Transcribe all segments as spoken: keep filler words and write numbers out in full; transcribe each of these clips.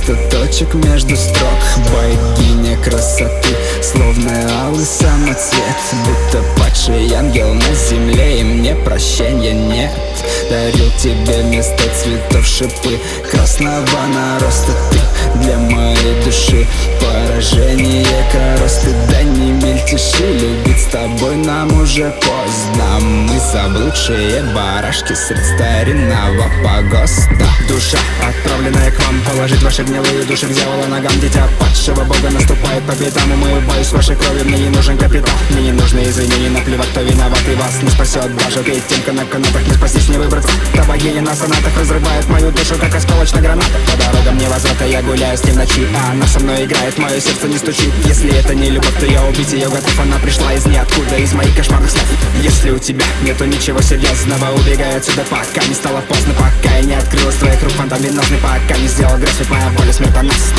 просто точек между строк. Богиня красоты, словно алый самоцвет, будто падший ангел на земле, и мне прощения нет. Дарил тебе вместо цветов шипы красного нароста. Ты для моей души поражение, коросты. Да не мельтеши, любить с тобой нам уже поздно. Мы заблудшие барашки средь старинного погоста. Душа, отправленная к вам, положить ваши гнилые души к дьяволу ногам. Дитя падшего бога наступает по пятам, умываюсь вашей кровью, мне не нужен капитал. Мне не нужны извинения, наплевать, кто виноват, и вас не спасет даже перед тем, как на канатах не спастись, не выбраться. Та богиня на сонатах разрывает мою душу, как осколочная граната. По дорогам невозврата я гуляю с ним ночи, а она со мной играет, мое сердце не стучит. Если это не любовь, то я убить ее готов. Она пришла из ниоткуда, из моих кошмарных снов. Если у тебя нету ничего серьезного, убегай отсюда, пока не стало поздно, пока я не открыл из твоих рук фонтан венозный, пока не сделал грязь, ведь моя боль смертоносна.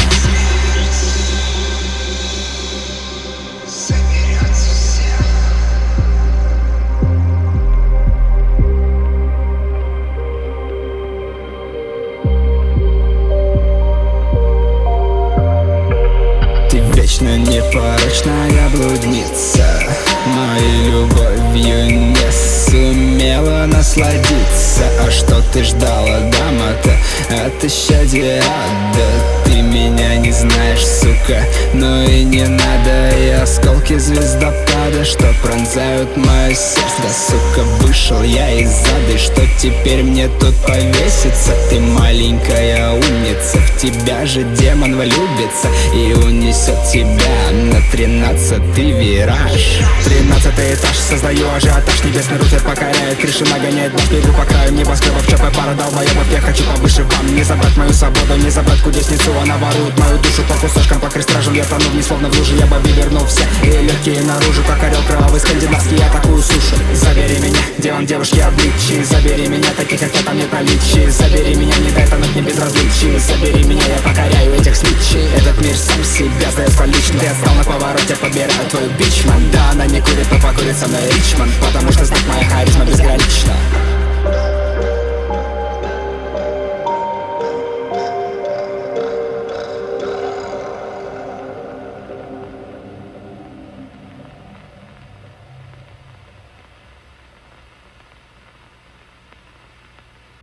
Вечно непорочная блудница, но и любовью не сумела насладиться. А что ты ждала, дама-то, от исчадия ада? Ты меня не знаешь, сука, но и не надо. И осколки звездопада, что пронзают мое сердце. Да, сука, вышел я из ада, и что теперь мне тут повеситься? Ты маленькая умница, в тебя же демон влюбится и унесет тебя на тринадцатый вираж. Тринадцатый этаж, создаю ажиотаж, небесный рутер покоряет крыши, нагоняет нас, бегу по краю небоскребов, ЧП пара долбоебов. Я хочу повыше вам, не забрать мою свободу, не забрать кудесницу. Она ворует мою душу по кусочкам, по крестражам. Я тону в ней словно в луже, я бы вернулся, и легкие наружу, как орел кровавый скандинавский. Я такую сушу, забери меня, где он девушки обличий. Забери меня, таких как я там нет наличий. Забери меня, не дай тонуть мне безразличий. Забери меня, я покоряю этих сничей. Этот мир сам себя сдает лично. Ты отстал на повороте, подбираю твою бичман. Да, она не курит, но покурит со мной Ричмонд, потому что знает моя харизма безгранична.